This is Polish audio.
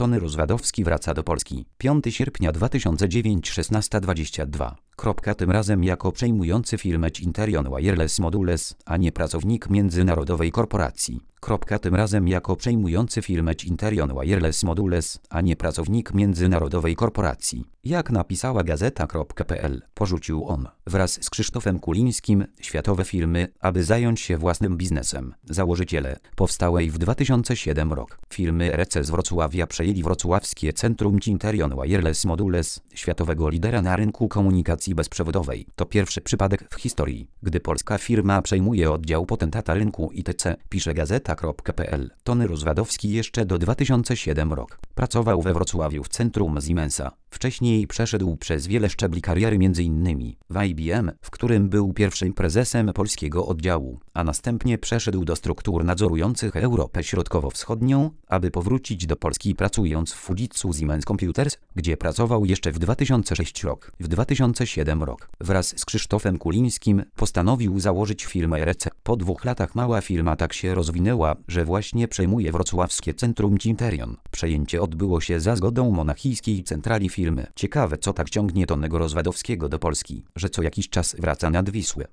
Tony Rozwadowski wraca do Polski. 5 sierpnia 2009, 16:22. Tym razem jako przejmujący firmę Interion Wireless Modules, a nie pracownik międzynarodowej korporacji. Tym razem jako przejmujący firmę Interion Wireless Modules, a nie pracownik międzynarodowej korporacji. Jak napisała gazeta.pl, porzucił on, wraz z Krzysztofem Kulińskim, światowe firmy, aby zająć się własnym biznesem. Założyciele powstałej w 2007 rok firmy RC z Wrocławia przejęli wrocławskie Centrum Interion Wireless Modules, światowego lidera na rynku komunikacji bezprzewodowej. To pierwszy przypadek w historii, gdy polska firma przejmuje oddział potentata rynku ITC, pisze gazeta.pl. Tony Rozwadowski jeszcze do 2007 rok pracował we Wrocławiu w centrum Siemensa. Wcześniej przeszedł przez wiele szczebli kariery, m.in. w IBM, w którym był pierwszym prezesem polskiego oddziału, a następnie przeszedł do struktur nadzorujących Europę Środkowo-Wschodnią, aby powrócić do Polski, pracując w Fujitsu Siemens Computers, gdzie pracował jeszcze w 2006 rok. W 2007 rok wraz z Krzysztofem Kulińskim postanowił założyć firmę RC. Po 2 latach mała firma tak się rozwinęła, że właśnie przejmuje wrocławskie Centrum Interion. Przejęcie odbyło się za zgodą monachijskiej centrali firmy. Ciekawe, co tak ciągnie Tonego Rozwadowskiego do Polski, że co jakiś czas wraca nad Wisłę.